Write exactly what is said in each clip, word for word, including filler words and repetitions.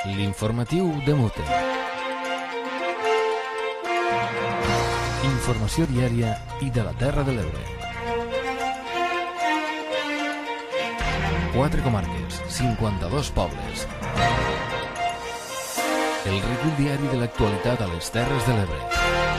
L'informatiu de Mute. Informació diària i de la Terra de l'Ebre. Quatre comarques, cinquanta-dos pobles. El recull diari de l'actualitat a les Terres de l'Ebre.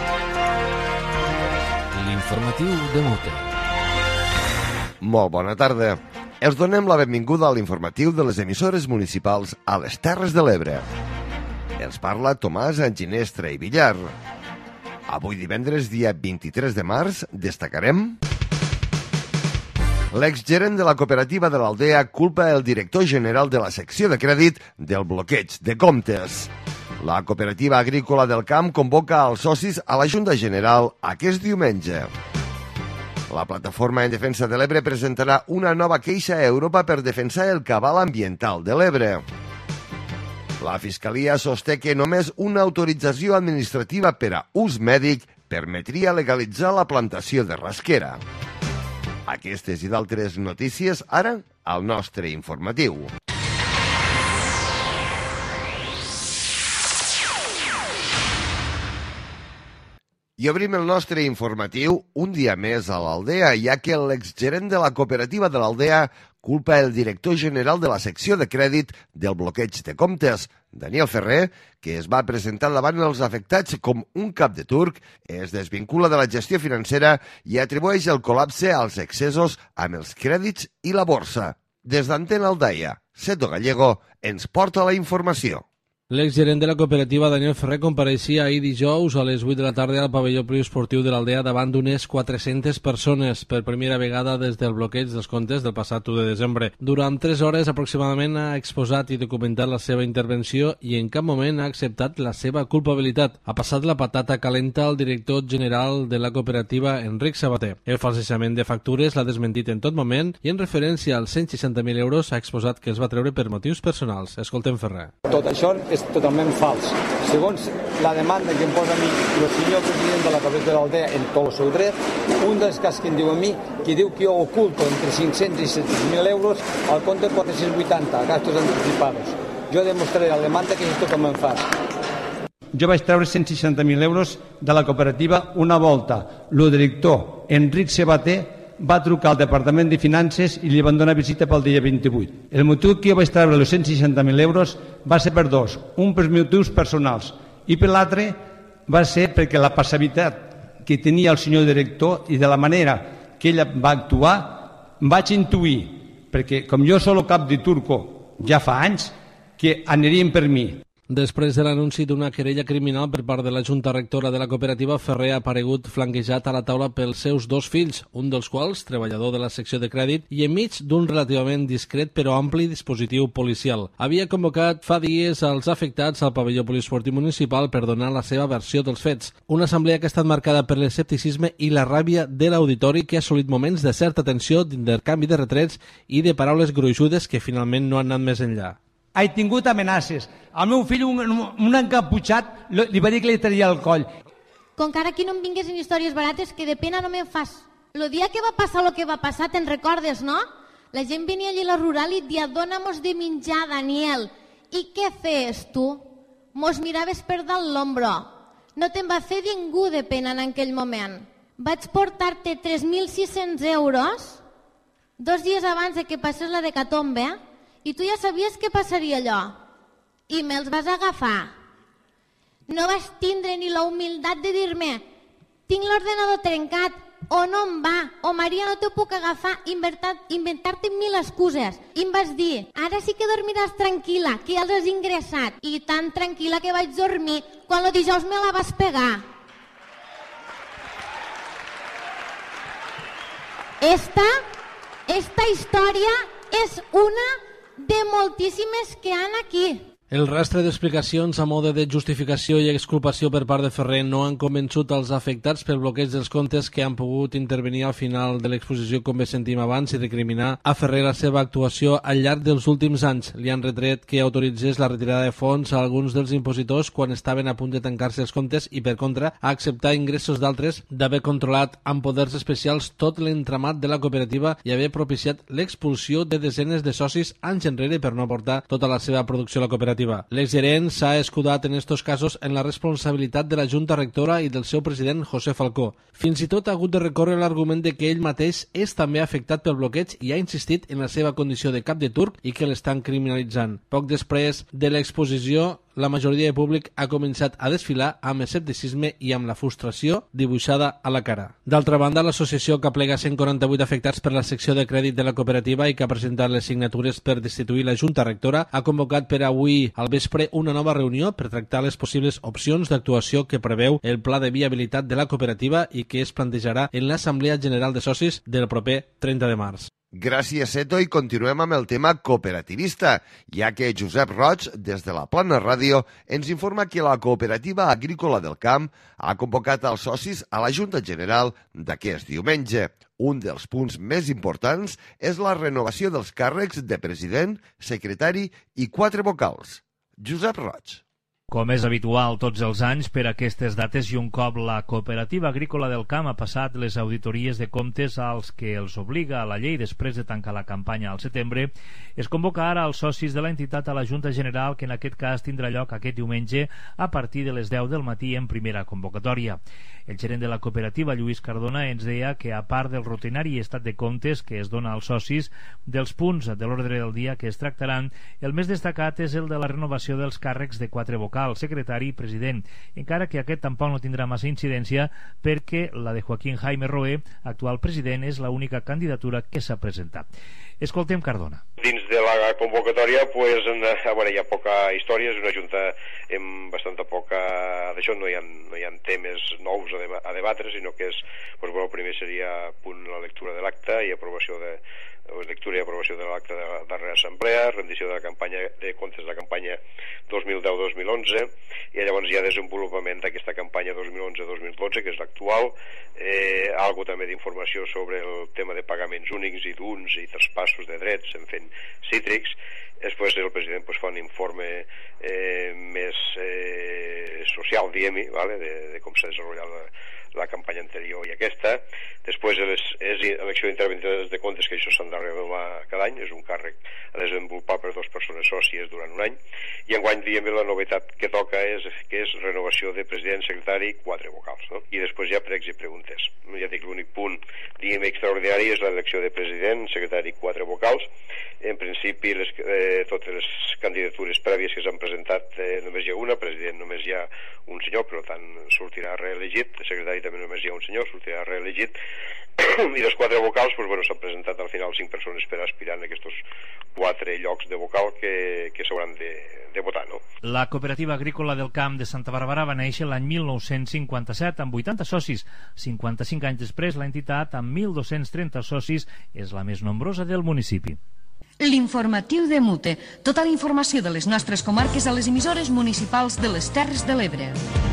L'informatiu de Mute. Molt bona tarda. Us donem la benvinguda a l'informatiu de les emissores municipals a les Terres de l'Ebre. Els parla Tomàs Anginestra i Villar. Avui divendres, dia vint-i-tres de març, destacarem... L'exgerent de la cooperativa de l'Aldea culpa el director general de la secció de crèdit del bloqueig de comptes. La cooperativa agrícola del camp convoca als socis a la Junta General aquest diumenge. La plataforma en defensa de l'Ebre presentarà una nova queixa a Europa per defensar el cabal ambiental de l'Ebre. La Fiscalia sosté que només una autorització administrativa per a ús mèdic permetria legalitzar la plantació de rasquera. Aquestes i d'altres notícies ara al nostre informatiu. I obrim el nostre informatiu un dia més a l'Aldea, ja que l'exgerent de la cooperativa de l'Aldea culpa el director general de la secció de crèdit del bloqueig de comptes, Daniel Ferrer, que es va presentar davant els afectats com un cap de turc, es desvincula de la gestió financera i atribueix el col·lapse als excessos amb els crèdits i la borsa. Des d'Antena Aldaia, Seto Gallego ens porta la informació. L'exgerent de la cooperativa, Daniel Ferrer, compareixia ahir dijous a les vuit de la tarda al pavelló poliesportiu de l'Aldea davant d'unes quatre-centes persones per primera vegada des del bloqueig dels comptes del passat u de desembre. Durant tres hores aproximadament ha exposat i documentat la seva intervenció i en cap moment ha acceptat la seva culpabilitat. Ha passat la patata calenta al director general de la cooperativa, Enric Sabater. El falsejament de factures l'ha desmentit en tot moment i en referència als cent seixanta mil euros ha exposat que els va treure per motius personals. Escoltem Ferrer. Tot això és totalment fals. Segons la demanda que em posa a mi el senyor president de la cooperativa de l'Aldea en tot el seu dret, un dels cas que em diu a mi, que diu que jo oculto entre cinc-cents i set-cents mil euros al compte quatre-cents vuitanta, gastos anticipados. Jo demostraré la demanda que és totalment fals. Jo vaig treure cent seixanta mil euros de la cooperativa una volta. El director, Enric Sabater, va trucar al Departament de Finances i li van donar visita pel dia vint-i-vuit. El motiu que jo vaig treure els cent seixanta mil euros va ser per dos. Un per motius personals i per l'altre va ser perquè la passivitat que tenia el senyor director i de la manera que ella va actuar vaig intuir, perquè com jo sóc el cap de Turco ja fa anys, que anirien per mi. Després de l'anunci d'una querella criminal per part de la Junta Rectora de la cooperativa, Ferrer ha aparegut flanquejat a la taula pels seus dos fills, un dels quals treballador de la secció de crèdit i enmig d'un relativament discret però ampli dispositiu policial. Havia convocat fa dies als afectats al pavelló poliesportiu municipal per donar la seva versió dels fets. Una assemblea que ha estat marcada per l'escepticisme i la ràbia de l'auditori, que ha assolit moments de certa tensió, d'intercanvi de retrets i de paraules gruixudes que finalment no han anat més enllà. He tingut amenaces. Al meu fill, un, un encaputxat, li va dir que li traia el coll. Com que ara aquí no em vinguessin històries barates, que de pena no me'n fas. El dia que va passar el que va passar, te'n recordes, no? La gent venia allí a la rural i et dia, dóna-mos de menjar, Daniel. I què fes, tu? Mos miraves per dalt l'ombro. No te'n va fer ningú de pena en aquell moment. Vaig portar-te tres mil sis-cents euros dos dies abans de que passés la decatombe, eh? I tu ja sabies què passaria allò. I me'ls vas agafar. No vas tindre ni la humilitat de dir-me tinc l'ordenador trencat, o no em va, o Maria no t'ho puc agafar, inventar-te mil excuses. I em vas dir, ara sí que dormiràs tranquil·la, que ja els has ingressat. I tan tranquil·la que vaig dormir quan el dijous me la vas pegar. Esta, esta història és una de moltíssimes que han aquí. El rastre d'explicacions a mode de justificació i exculpació per part de Ferrer no han convençut els afectats pel bloqueig dels comptes, que han pogut intervenir al final de l'exposició, com bé sentim abans, i recriminar a Ferrer la seva actuació al llarg dels últims anys. Li han retret que autoritzés la retirada de fons a alguns dels impositors quan estaven a punt de tancar-se els comptes i, per contra, a acceptar ingressos d'altres, d'haver controlat amb poders especials tot l'entramat de la cooperativa i haver propiciat l'expulsió de desenes de socis anys enrere per no aportar tota la seva producció a la cooperativa. cooperativa. L'exgerent s'ha escudat en estos casos en la responsabilitat de la Junta Rectora i del seu president José Falcó. Fins i tot ha hagut de recórrer l'argument de que ell mateix és també afectat pel bloqueig i ha insistit en la seva condició de cap de turc i que l'estan criminalitzant. Poc després de l'exposició, la majoria de públic ha començat a desfilar amb escepticisme i amb la frustració dibuixada a la cara. D'altra banda, l'associació que aplega cent quaranta-vuit afectats per la secció de crèdit de la cooperativa i que ha presentat les signatures per destituir la Junta Rectora ha convocat per avui al vespre una nova reunió per tractar les possibles opcions d'actuació que preveu el pla de viabilitat de la cooperativa i que es plantejarà en l'Assemblea General de Socis del proper trenta de març. Gràcies, Eto, i continuem amb el tema cooperativista, ja que Josep Roig, des de la Plana Ràdio, ens informa que la Cooperativa Agrícola del Camp ha convocat els socis a la Junta General d'aquest diumenge. Un dels punts més importants és la renovació dels càrrecs de president, secretari i quatre vocals. Josep Roig. Com és habitual tots els anys per aquestes dates i un cop la Cooperativa Agrícola del Camp ha passat les auditories de comptes als que els obliga a la llei després de tancar la campanya al setembre, es convoca ara els socis de l'entitat a la Junta General, que en aquest cas tindrà lloc aquest diumenge a partir de les deu del matí en primera convocatòria. El gerent de la cooperativa, Lluís Cardona, ens deia que a part del rutinari estat de comptes que es dona als socis, dels punts de l'ordre del dia que es tractaran, el més destacat és el de la renovació dels càrrecs de quatre vocals, secretari i president, encara que aquest tampoc no tindrà massa incidència perquè la de Joaquín Jaime Roé, actual president, és l'única candidatura que s'ha presentat. Escoltem Cardona. Dins de la convocatòria pues, a veure, hi ha poca història, és una junta amb bastanta poca... D'això no hi ha, no hi ha temes nous a, deba a debatre, sinó que és, pues, bueno, primer seria punt la lectura de l'acte i aprovació de lectura i aprovació de l'acte de la darrera assemblea, rendició de la campanya de comptes de la campanya dos mil deu dos mil onze i llavors hi ha desenvolupament d'aquesta campanya dos mil onze dos mil dotze, que és l'actual, eh, algo també d'informació sobre el tema de pagaments únics i d'uns i traspassos de drets en fent cítrics. Després el president pues, fa un informe eh, més eh, social, diguem-hi, ¿vale? de, de com s'ha desenvolupat la, la campanya anterior i aquesta. Després és, és elecció d'interventors de comptes, que això s'han de renovar cada any, és un càrrec a desenvolupar per dues persones sòcies durant un any, i enguany, diguem, la novetat que toca és que és renovació de president, secretari, quatre vocals, no? I després hi ha pregs i preguntes. Ja dic, l'únic punt, diguem, extraordinari és l'elecció de president, secretari, quatre vocals. En principi, les, eh, totes les candidatures prèvies que s'han presentat, eh, només hi ha una, president només hi ha un senyor, per tant sortirà reelegit, secretari també només hi ha un senyor, sortirà reelegit, i les quatre vocals, pues, bueno, s'han presentat al final cinc persones per aspirar en aquests quatre llocs de vocal que, que s'hauran de, de votar, no? La Cooperativa Agrícola del Camp de Santa Bàrbara va néixer l'any mil nou-cents cinquanta-set amb vuitanta socis. cinquanta-cinc anys després, l'entitat, amb mil dos-cents trenta socis, és la més nombrosa del municipi. L'informatiu de Mute. Tota la informació de les nostres comarques a les emissores municipals de les Terres de l'Ebre.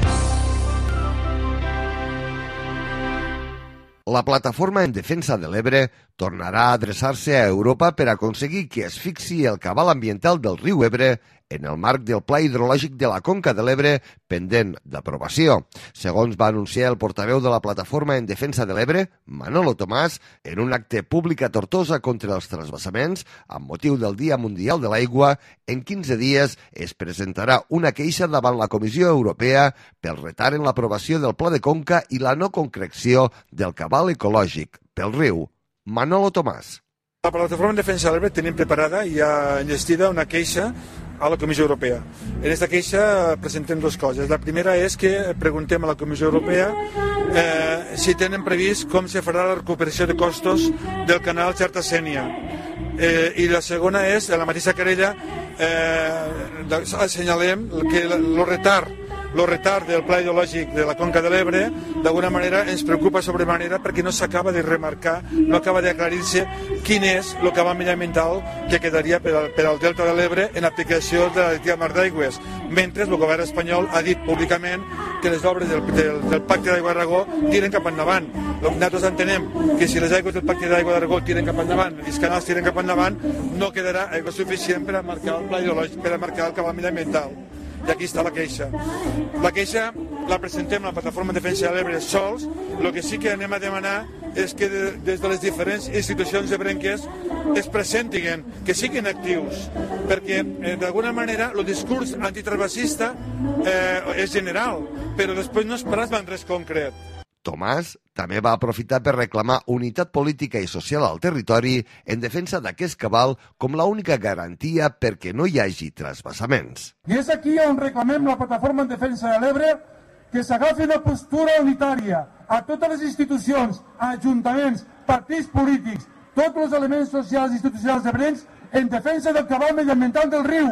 La plataforma en defensa de l'Ebre tornarà a adreçar-se a Europa per aconseguir que es fixi el cabal ambiental del riu Ebre en el marc del Pla Hidrològic de la Conca de l'Ebre pendent d'aprovació. Segons va anunciar el portaveu de la Plataforma en Defensa de l'Ebre, Manolo Tomàs, en un acte públic a Tortosa contra els transvasaments, amb motiu del Dia Mundial de l'Aigua, en quinze dies es presentarà una queixa davant la Comissió Europea pel retard en l'aprovació del Pla de Conca i la no concreció del cabal ecològic pel riu. Manolo Tomàs. La Plataforma en Defensa de l'Ebre tenim preparada i ja enllestida una queixa a la Comissió Europea. En aquesta queixa presentem dues coses. La primera és que preguntem a la Comissió Europea eh, si tenen previst com se farà la recuperació de costos del canal Xerta-Sénia. Eh, I la segona és, en la mateixa querella, eh, assenyalem que el retard el retard del Pla Hidrològic de la Conca de l'Ebre d'alguna manera ens preocupa sobremanera perquè no s'acaba de remarcar, no acaba d'aclarir-se quin és el cabal mediambiental que quedaria per al, per al Delta de l'Ebre en aplicació de la directiva Mar d'Aigües, mentre el govern espanyol ha dit públicament que les obres del, del, del Pacte d'Aigua d'Aragó tiren cap endavant. Nosaltres entenem que si les aigües del Pacte d'Aigua d'Aragó tiren cap endavant i els canals tiren cap endavant, no quedarà aigua suficient per a marcar el pla hidrològic, per a marcar el cabal mediambiental. I aquí està la queixa. La queixa la presentem a la Plataforma de Defensa de l'Ebre sols, el que sí que anem a demanar és que des de les diferents institucions ebrenques es presentin, que siguin actius, perquè d'alguna manera el discurs antitrabacista és general, però després no es plasma en res concret. Tomàs també va aprofitar per reclamar unitat política i social al territori en defensa d'aquest cabal com l'única garantia perquè no hi hagi trasvassaments. I és aquí on reclamem la plataforma en defensa de l'Ebre que s'agafi una postura unitària a totes les institucions, ajuntaments, partits polítics, tots els elements socials i institucionals ebrencs en defensa del cabal mediambiental del riu.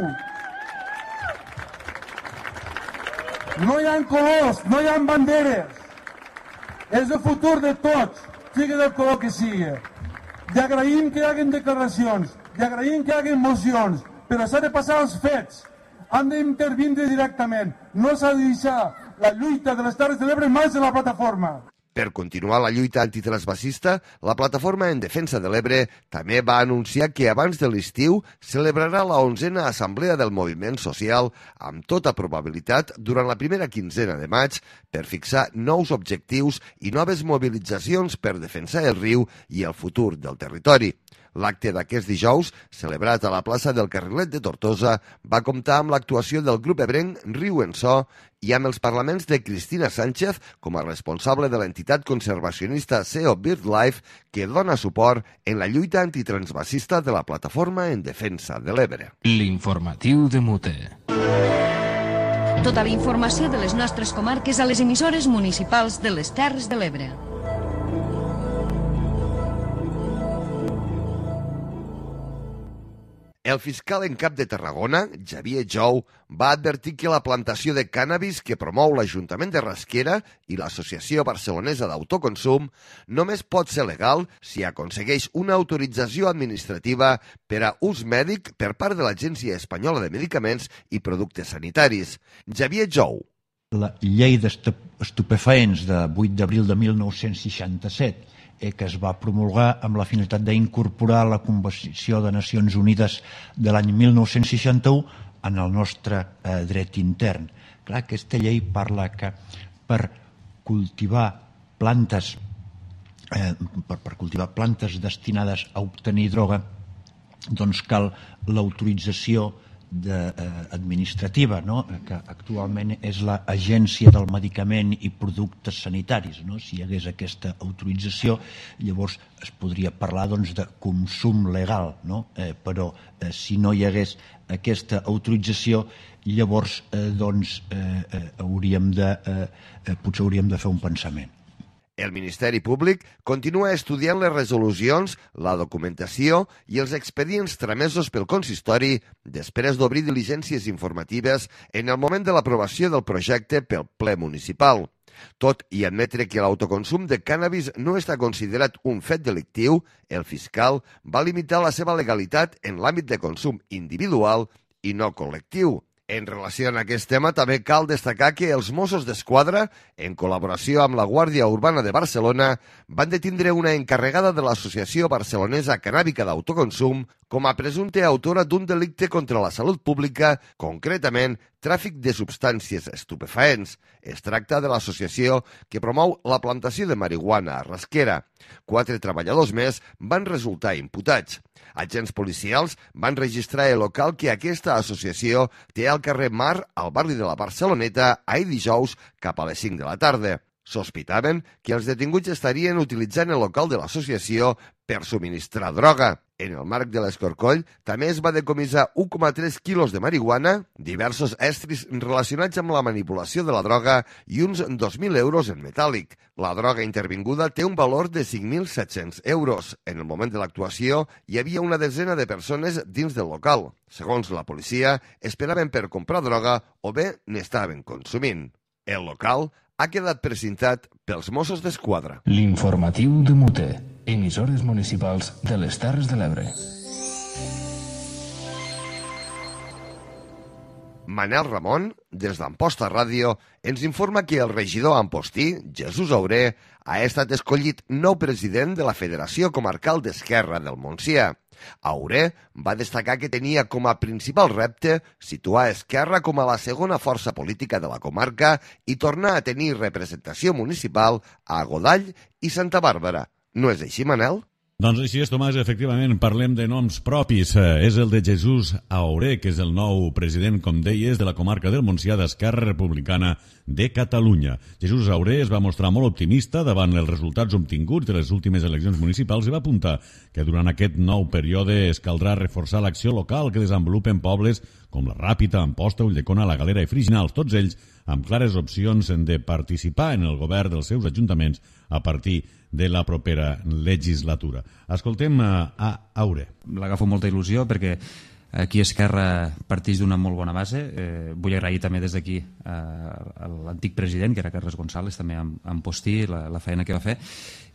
No hi ha colors, no hi ha banderes. És el futur de tots, sigui del color que sigui. I agraïm que hi hagin declaracions, i agraïm que hi hagin mocions, però s'ha de passar als fets. Han d'intervindre directament. No s'ha de deixar la lluita de les Terres de l'Ebre en mans de la plataforma. Per continuar la lluita antitrasvasista, la Plataforma en Defensa de l'Ebre també va anunciar que abans de l'estiu celebrarà la onzena Assemblea del Moviment Social amb tota probabilitat durant la primera quinzena de maig per fixar nous objectius i noves mobilitzacions per defensar el riu i el futur del territori. L'acte d'aquest dijous, celebrat a la plaça del Carrilet de Tortosa, va comptar amb l'actuació del grup ebrenc Riu en So i amb els parlaments de Cristina Sánchez com a responsable de l'entitat conservacionista S E O BirdLife, que dona suport en la lluita antitransvasista de la Plataforma en Defensa de l'Ebre. L'informatiu de Mute. Tota la informació de les nostres comarques a les emissores municipals de les Terres de l'Ebre. El fiscal en cap de Tarragona, Xavier Jou, va advertir que la plantació de cànnabis que promou l'Ajuntament de Rasquera i l'Associació Barcelonesa d'Autoconsum només pot ser legal si aconsegueix una autorització administrativa per a ús mèdic per part de l'Agència Espanyola de Medicaments i Productes Sanitaris. Xavier Jou. La llei d'estupefaents de vuit d'abril de mil nou-cents seixanta-set que es va promulgar amb la finalitat d'incorporar la Convenció de Nacions Unides de l'any mil nou-cents seixanta-u en el nostre eh, dret intern. Clar, aquesta llei parla que per cultivar plantes eh, per, per cultivar plantes destinades a obtenir droga doncs cal l'autorització de, eh, administrativa, no? Que actualment és l'Agència del Medicament i Productes Sanitaris. No? Si hi hagués aquesta autorització, llavors es podria parlar doncs, de consum legal, no? eh, però eh, si no hi hagués aquesta autorització, llavors eh, doncs, eh, eh, hauríem de, eh, potser hauríem de fer un pensament. El Ministeri Públic continua estudiant les resolucions, la documentació i els expedients tramesos pel consistori després d'obrir diligències informatives en el moment de l'aprovació del projecte pel ple municipal. Tot i admetre que l'autoconsum de cànnabis no està considerat un fet delictiu, el fiscal va limitar la seva legalitat en l'àmbit de consum individual i no col·lectiu. En relació amb aquest tema, també cal destacar que els Mossos d'Esquadra, en col·laboració amb la Guàrdia Urbana de Barcelona, van detindre una encarregada de l'Associació Barcelonesa Cannàbica d'Autoconsum com a presumpte autora d'un delicte contra la salut pública, concretament tràfic de substàncies estupefaents. Es tracta de l'associació que promou la plantació de marihuana a Rasquera. Quatre treballadors més van resultar imputats. Agents policials van registrar el local que aquesta associació té al carrer Mar, al barri de la Barceloneta, ahir dijous cap a les cinc de la tarda. Sospitaven que els detinguts estarien utilitzant el local de l'associació per subministrar droga. En el marc de l'escorcoll també es va decomissar un coma tres quilos de marihuana, diversos estris relacionats amb la manipulació de la droga i uns dos mil euros en metàl·lic. La droga intervinguda té un valor de cinc mil set-cents euros. En el moment de l'actuació hi havia una desena de persones dins del local. Segons la policia, esperaven per comprar droga o bé n'estaven consumint. El local ha quedat precintat pels Mossos d'Esquadra. L'informatiu de Mute, emissores municipals de les Terres de l'Ebre. Manel Ramon, des d'Amposta Ràdio, ens informa que el regidor ampostí, Jesús Auré, ha estat escollit nou president de la Federació Comarcal d'Esquerra del Montsià. Auré va destacar que tenia com a principal repte situar Esquerra com a la segona força política de la comarca i tornar a tenir representació municipal a Godall i Santa Bàrbara. No és així, Manel? Doncs així és, Tomàs, efectivament, parlem de noms propis. És el de Jesús Auré, que és el nou president, com deies, de la comarca del Montsià d'Esquerra Republicana de Catalunya. Jesús Auré es va mostrar molt optimista davant els resultats obtinguts de les últimes eleccions municipals i va apuntar que durant aquest nou període es caldrà reforçar l'acció local que desenvolupen pobles com la Ràpita, Amposta, Ulldecona, la Galera i Friginals, tots ells amb clares opcions de participar en el govern dels seus ajuntaments a partir de la propera legislatura. Escoltem a Auré. L'agafo molta il·lusió perquè aquí Esquerra parteix d'una molt bona base. Eh, vull agrair també des d'aquí eh, a l'antic president, que era Carles González, també amb, amb Postí, la, la feina que va fer.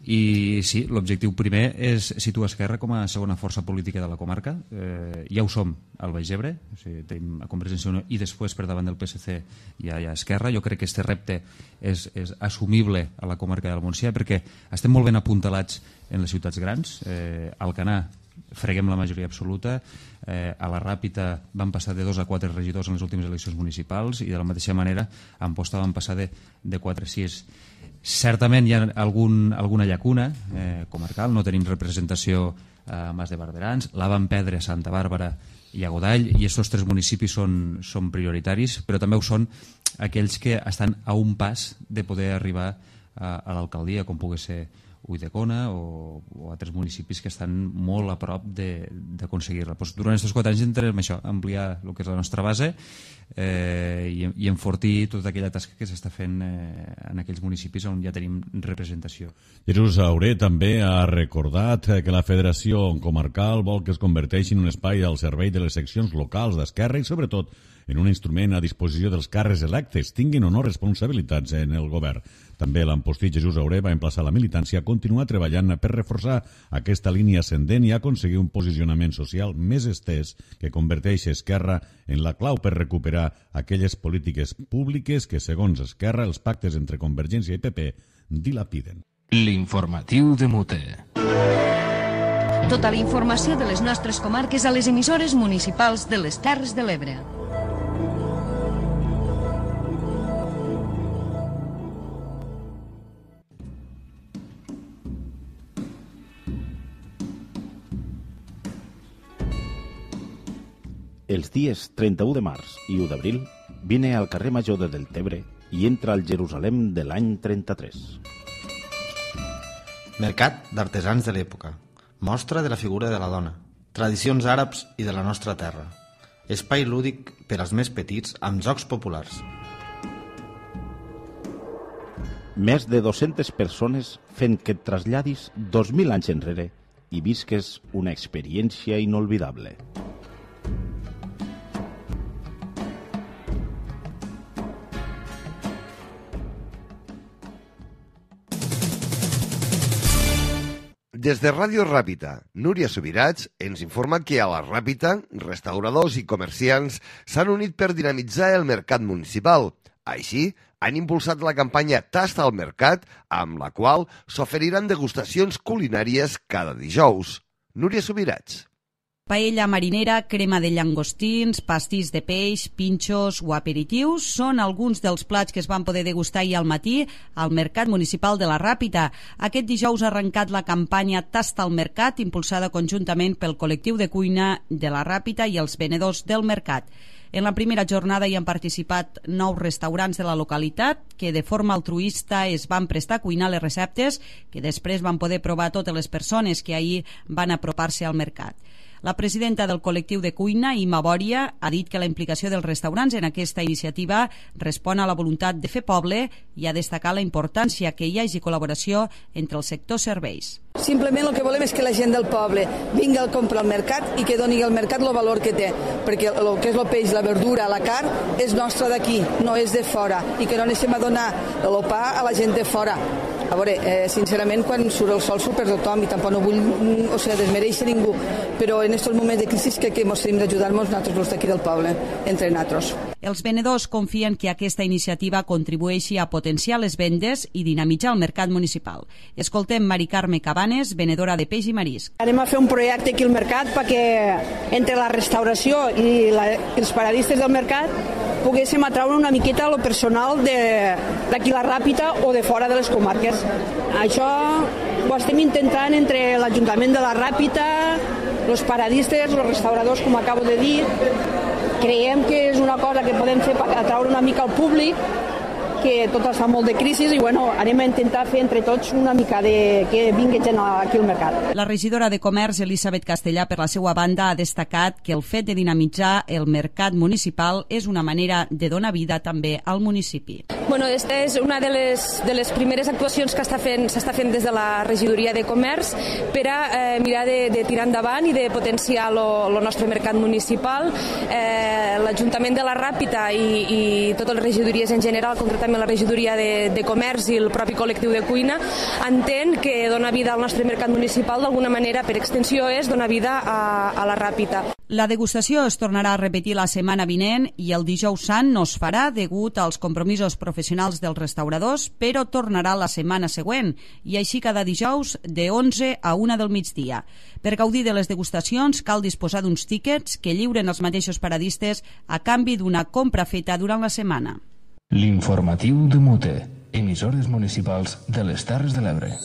I sí, l'objectiu primer és situar Esquerra com a segona força política de la comarca. Eh, ja ho som al Baix Ebre, o sigui, tenim a Convergència i Unió i després per davant del P S C hi ha, hi ha Esquerra. Jo crec que aquest repte és, és assumible a la comarca del Montsià perquè estem molt ben apuntalats en les ciutats grans. Eh, Alcanar freguem la majoria absoluta, eh, a la Ràpita van passar de dos a quatre regidors en les últimes eleccions municipals i de la mateixa manera a Amposta van passar de, de quatre a sis. Certament hi ha algun, alguna llacuna eh, comarcal, no tenim representació a Mas de Barberans, la van perdre a Santa Bàrbara i a Godall, i aquests tres municipis són, són prioritaris, però també ho són aquells que estan a un pas de poder arribar a, a l'alcaldia, com pugui ser Ulldecona o, o altres municipis que estan molt a prop d'aconseguir-la. Pues durant aquests quatre anys intentem això, ampliar el que és la nostra base eh, i, i enfortir tota aquella tasca que s'està fent eh, en aquells municipis on ja tenim representació. Jesús Auré també ha recordat que la Federació Comarcal vol que es converteixi en un espai al servei de les seccions locals d'Esquerra i sobretot en un instrument a disposició dels càrrecs electes, tinguin o no responsabilitats en el govern. També l'ampostit Jesús Auré va emplaçar la militància a continuar treballant per reforçar aquesta línia ascendent i aconseguir un posicionament social més estès que converteix Esquerra en la clau per recuperar aquelles polítiques públiques que, segons Esquerra, els pactes entre Convergència i P P dilapiden. L'informatiu de Mute. Tota la informació de les nostres comarques a les emissores municipals de les Terres de l'Ebre. Els dies trenta-u de març i u d'abril vine al carrer Major de Deltebre i entra al Jerusalem de l'any trenta-tres. Mercat d'artesans de l'època. Mostra de la figura de la dona. Tradicions àrabs i de la nostra terra. Espai lúdic per als més petits amb jocs populars. Més de dues-centes persones fent que et traslladis dos mil anys enrere i visques una experiència inolvidable. Des de Ràdio Ràpita, Núria Subirats ens informa que a la Ràpita, restauradors i comerciants s'han unit per dinamitzar el mercat municipal. Així, han impulsat la campanya Tasta al Mercat, amb la qual s'oferiran degustacions culinàries cada dijous. Núria Subirats. Paella marinera, crema de llangostins, pastís de peix, pinxos o aperitius són alguns dels plats que es van poder degustar ahir al matí al Mercat Municipal de la Ràpita. Aquest dijous ha arrencat la campanya Tasta al Mercat, impulsada conjuntament pel col·lectiu de cuina de la Ràpita i els venedors del mercat. En la primera jornada hi han participat nou restaurants de la localitat que de forma altruista es van prestar a cuinar les receptes que després van poder provar totes les persones que ahir van apropar-se al mercat. La presidenta del col·lectiu de cuina, Imma Bòria, ha dit que la implicació dels restaurants en aquesta iniciativa respon a la voluntat de fer poble i ha destacat la importància que hi hagi col·laboració entre el sector serveis. Simplement el que volem és que la gent del poble vingui a comprar al mercat i que doni al mercat el valor que té, perquè el que és el peix, la verdura, la carn, és nostra d'aquí, no és de fora, i que no anem a donar el pa a la gent de fora. A veure, eh, sincerament, quan surt el sol surt per tothom i tampoc no vull o sigui, desmereixer ningú, però en aquests moments de crisi que, que ens hem d'ajudar-nos nosaltres d'aquí del poble, entre nosaltres. Els venedors confien que aquesta iniciativa contribueixi a potenciar les vendes i dinamitzar el mercat municipal. Escoltem Mari Carme Cabanes, venedora de peix i marisc. Anem a fer un projecte aquí al mercat perquè entre la restauració i la, els paradistes del mercat poguéssim atraure una miqueta lo personal d'aquí la Ràpita o de fora de les comarques. Això ho estem intentant entre l'Ajuntament de la Ràpita, els paradistes, els restauradors, com acabo de dir. Creiem que és una cosa que podem fer per atraure una mica al públic, que tot està molt de crisi i bueno, anem a intentar fer entre tots una mica de que vingui gent aquí al mercat. La regidora de Comerç, Elisabet Castellà, per la seva banda, ha destacat que el fet de dinamitzar el mercat municipal és una manera de donar vida també al municipi. Bueno, esta és una de les, de les primeres actuacions que s'està fent, s'està fent des de la regidoria de Comerç per a eh, mirar de, de tirar endavant i de potenciar el nostre mercat municipal. Eh, L'Ajuntament de la Ràpita i, i totes les regidories en general, concretament la regidoria de, de Comerç i el propi col·lectiu de cuina, entén que donar vida al nostre mercat municipal d'alguna manera, per extensió, és donar vida a, a la Ràpita. La degustació es tornarà a repetir la setmana vinent i el dijous sant no es farà degut als compromisos professionals dels restauradors, però tornarà la setmana següent i així cada dijous de onze a una del migdia. Per gaudir de les degustacions cal disposar d'uns tíquets que lliuren els mateixos paradistes a canvi d'una compra feta durant la setmana. L'informatiu de Mute, emissores municipals de les Terres de l'Ebre.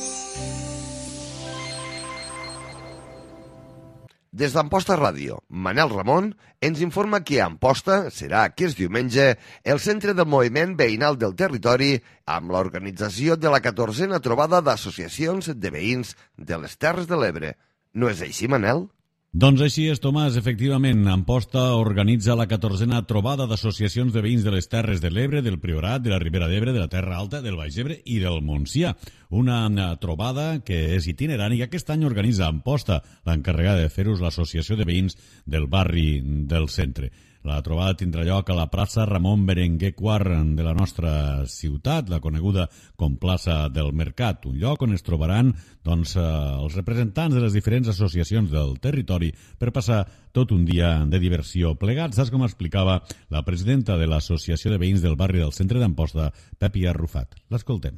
Des d'Amposta Ràdio, Manel Ramon ens informa que Amposta serà aquest diumenge el centre del moviment veïnal del territori amb l'organització de la catorzena trobada d'associacions de veïns de les Terres de l'Ebre. No és així, Manel? Doncs així és, Tomàs. Efectivament, Amposta organitza la catorzena trobada d'associacions de veïns de les Terres de l'Ebre, del Priorat, de la Ribera d'Ebre, de la Terra Alta, del Baix Ebre i del Montsià. Una trobada que és itinerant i aquest any organitza Amposta. L'encarregada de fer-ho és l'Associació de Veïns del barri del centre. La trobada tindrà lloc a la plaça Ramon Berenguer quart de la nostra ciutat, la coneguda com plaça del Mercat, un lloc on es trobaran doncs, els representants de les diferents associacions del territori per passar tot un dia de diversió plegats. Saps com explicava la presidenta de l'Associació de Veïns del barri del centre d'Amposta, Pepi Arrufat. L'escoltem.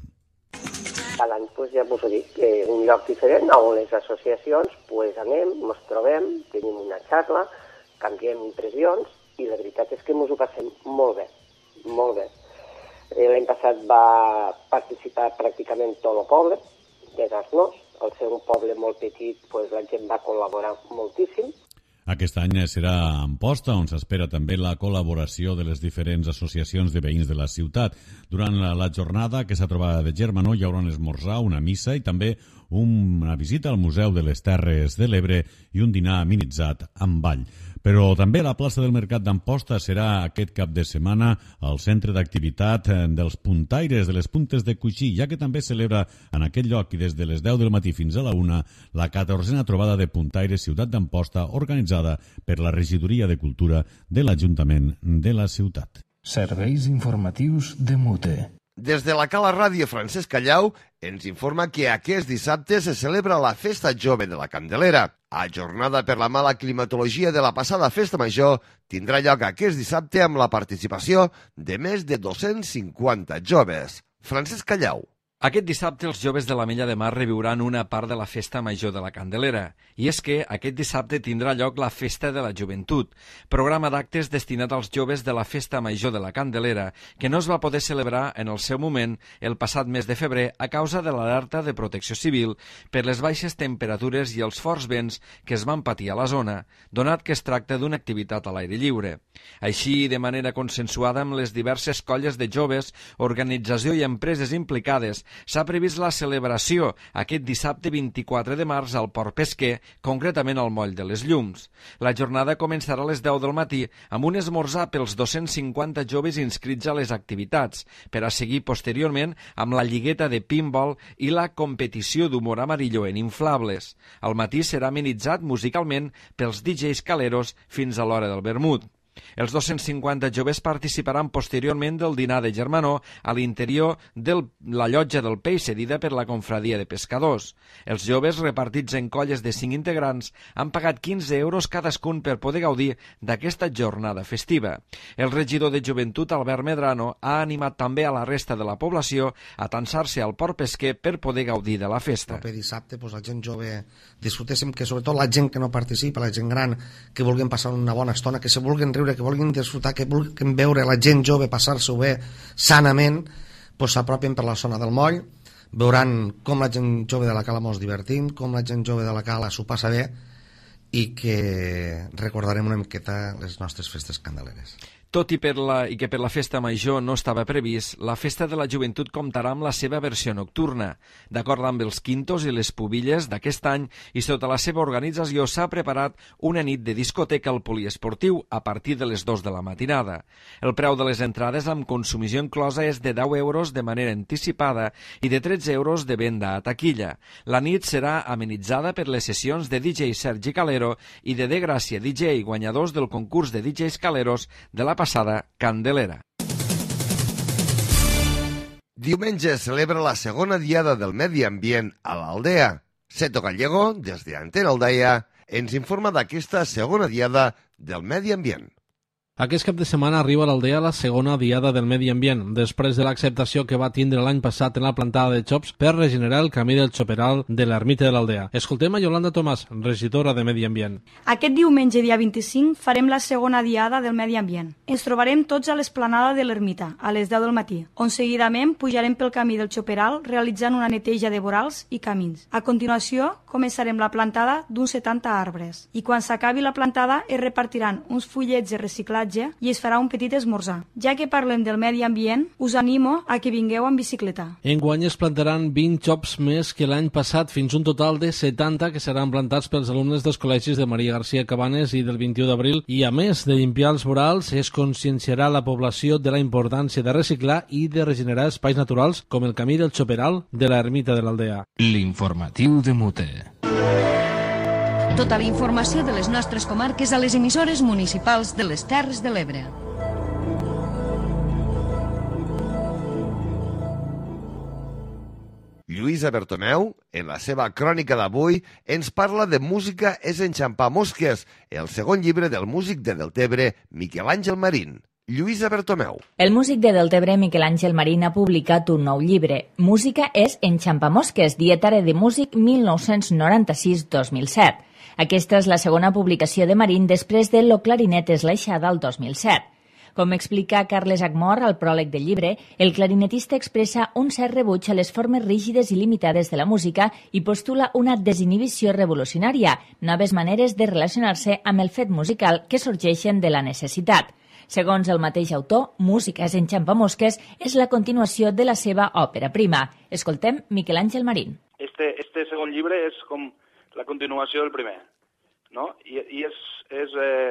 Cada any pues, ja us he dit que un lloc diferent on les associacions pues, anem, ens trobem, tenim una xarra, canviem impressions i la veritat és que ens ho passem molt bé, molt bé. L'any passat va participar pràcticament tot el poble de Gasnós. Al ser un poble molt petit, pues, la gent va col·laborar moltíssim. Aquest any serà a Amposta, on s'espera també la col·laboració de les diferents associacions de veïns de la ciutat. Durant la, la jornada que s'ha trobat de Germanó hi haurà un esmorzar, una missa i també una visita al Museu de les Terres de l'Ebre i un dinar amenitzat amb ball. Però també la plaça del Mercat d'Amposta serà aquest cap de setmana el centre d'activitat dels puntaires, de les puntes de Cuixí, ja que també celebra en aquest lloc i des de les deu del matí fins a la una la catorzena trobada de puntaires Ciutat d'Amposta organitzada per la Regidoria de Cultura de l'Ajuntament de la ciutat. Serveis informatius de Mute. Des de la Cala Ràdio, Francesc Callau ens informa que aquest dissabte se celebra la Festa Jove de la Candelera. Ajornada per la mala climatologia de la passada Festa Major, tindrà lloc aquest dissabte amb la participació de més de dos-cents cinquanta joves. Francesc Callau. Aquest dissabte els joves de l'Ametlla de Mar reviuran una part de la Festa Major de la Candelera. I és que aquest dissabte tindrà lloc la Festa de la Joventut, programa d'actes destinat als joves de la Festa Major de la Candelera, que no es va poder celebrar en el seu moment el passat mes de febrer a causa de l'alerta de protecció civil per les baixes temperatures i els forts vents que es van patir a la zona, donat que es tracta d'una activitat a l'aire lliure. Així, de manera consensuada amb les diverses colles de joves, organització i empreses implicades, s'ha previst la celebració aquest dissabte vint-i-quatre de març al Port Pesquer, concretament al Moll de les Llums. La jornada començarà a les deu del matí amb un esmorzar pels dos-cents cinquanta joves inscrits a les activitats, per a seguir posteriorment amb la lligueta de pinball i la competició d'humor amarillo en inflables. Al matí serà amenitzat musicalment pels D Js caleros fins a l'hora del vermut. Els dos-cents cinquanta joves participaran posteriorment del dinar de Germanó a l'interior de la llotja del Peix cedida per la confradia de pescadors. Els joves, repartits en colles de cinc integrants, han pagat quinze euros cadascun per poder gaudir d'aquesta jornada festiva. El regidor de Joventut, Albert Medrano, ha animat també a la resta de la població a atansar-se al Port Pesquer per poder gaudir de la festa. Per dissabte, doncs, la gent jove disfrutéssim, que sobretot la gent que no participa, la gent gran, que vulguin passar una bona estona, que se vulguin riure, que vulguin disfrutar, que vulguin veure la gent jove passar-s'ho bé sanament, doncs s'apropin per la zona del moll, veuran com la gent jove de la Cala mos divertim, com la gent jove de la Cala s'ho passa bé i que recordarem una miqueta les nostres festes candeleres. Tot i, per la, i que per la festa major no estava previst, la festa de la joventut comptarà amb la seva versió nocturna. D'acord amb els quintos i les pubilles d'aquest any i sota la seva organització s'ha preparat una nit de discoteca al poliesportiu a partir de les dues de la matinada. El preu de les entrades amb consumició inclosa és de deu euros de manera anticipada i de tretze euros de venda a taquilla. La nit serà amenitzada per les sessions de D J Sergi Calero i de De Gràcia D J, guanyadors del concurs de D Js Caleros de la passada Candelera. Diumenge celebra la segona diada del medi ambient a l'Aldea. Seto Gallego, des d'Antena Aldaia, ens informa d'aquesta segona diada del medi ambient. Aquest cap de setmana arriba a l'Aldea la segona diada del medi ambient, després de l'acceptació que va tindre l'any passat en la plantada de xops per regenerar el camí del xoperal de l'ermita de l'Aldea. Escoltem a Yolanda Tomàs, regidora de Medi Ambient. Aquest diumenge, dia vint-i-cinc, farem la segona diada del medi ambient. Ens trobarem tots a l'esplanada de l'ermita, a les deu del matí, on seguidament pujarem pel camí del xoperal realitzant una neteja de vorals i camins. A continuació, començarem la plantada d'uns setanta arbres, i quan s'acabi la plantada es repartiran uns fullets de reciclatge i es farà un petit esmorzar. Ja que parlem del medi ambient, us animo a que vingueu amb bicicleta. Enguany es plantaran vint xops més que l'any passat, fins un total de setanta que seran plantats pels alumnes dels col·legis de Maria García Cabanes i del vint-i-u d'abril, i a més de limpiar els vorals es conscienciarà la població de la importància de reciclar i de regenerar espais naturals com el camí del xoperal de l'ermita de l'Aldea. L'informatiu de Mute. Tota la informació de les nostres comarques a les emissores municipals de les Terres de l'Ebre. Lluïsa Bertomeu, en la seva crònica d'avui, ens parla de Música és enxampar mosques, el segon llibre del músic de Deltebre, Miquel Àngel Marín. Lluïsa Bertomeu. El músic de Deltebre, Miquel Àngel Marín, ha publicat un nou llibre, Música és enxampar mosques, Dietari de músic mil nou-cents noranta-sis dos mil set. Aquesta és la segona publicació de Marín després de Lo clarinet és l'aixada al dos mil set. Com explica Carles Agmor al pròleg del llibre, el clarinetista expressa un cert rebuig a les formes rígides i limitades de la música i postula una desinhibició revolucionària, noves maneres de relacionar-se amb el fet musical que sorgeixen de la necessitat. Segons el mateix autor, Música és enxampar mosques és la continuació de la seva òpera prima. Escoltem Miquel Àngel Marín. Este, este segon llibre és com la continuació del primer, no? I, i és, és, eh,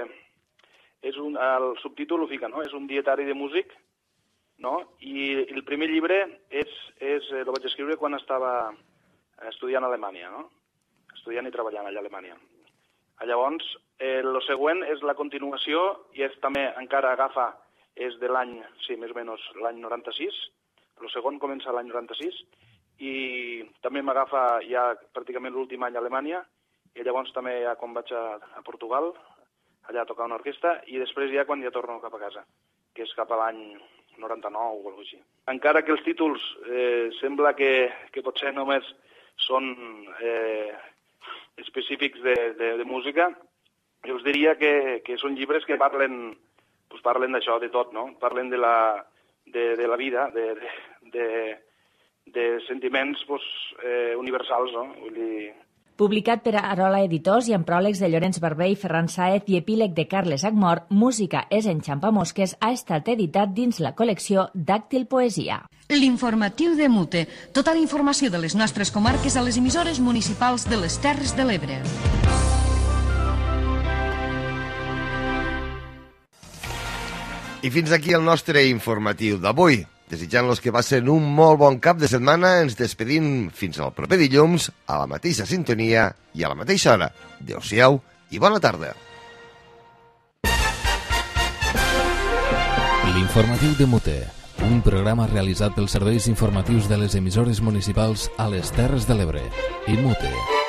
és un, el subtítol ho fica, no? És un dietari de músic, no? I el primer llibre és, és, eh, el vaig escriure quan estava estudiant a Alemanya, no? Estudiant i treballant allà a Alemanya. Llavors, eh, el següent és la continuació i és també encara agafa, és de l'any, sí, més o menys l'any noranta-sis, el segon comença l'any noranta-sis, i també m'agafa ja pràcticament l'últim any a Alemanya, i llavors també ja quan vaig a, a Portugal, allà a tocar una orquestra, i després ja quan ja torno cap a casa, que és cap a l'any noranta-nou o alguna cosa així. Encara que els títols eh, sembla que, que potser només són eh, específics de, de, de música, jo us diria que, que són llibres que parlen, pues parlen d'això, de tot, no? Parlen de la, de, de la vida, de... de, de de sentiments pues, eh, universals, no? Vull dir... Publicat per Arola Editors i amb pròlegs de Llorenç Barber i Ferran Sáez i epíleg de Carles Agmor, Música és enxampar mosques ha estat editat dins la col·lecció Dàctil Poesia. L'informatiu de Mute. Tota la informació de les nostres comarques a les emissores municipals de les Terres de l'Ebre. I fins aquí el nostre informatiu d'avui. Desitjant-los que passen un molt bon cap de setmana, ens despedim fins al proper dilluns, a la mateixa sintonia i a la mateixa hora. Adéu-siau i bona tarda. L'informatiu de Mute, un programa realitzat pels serveis informatius de les emissores municipals a les Terres de l'Ebre. I Mute.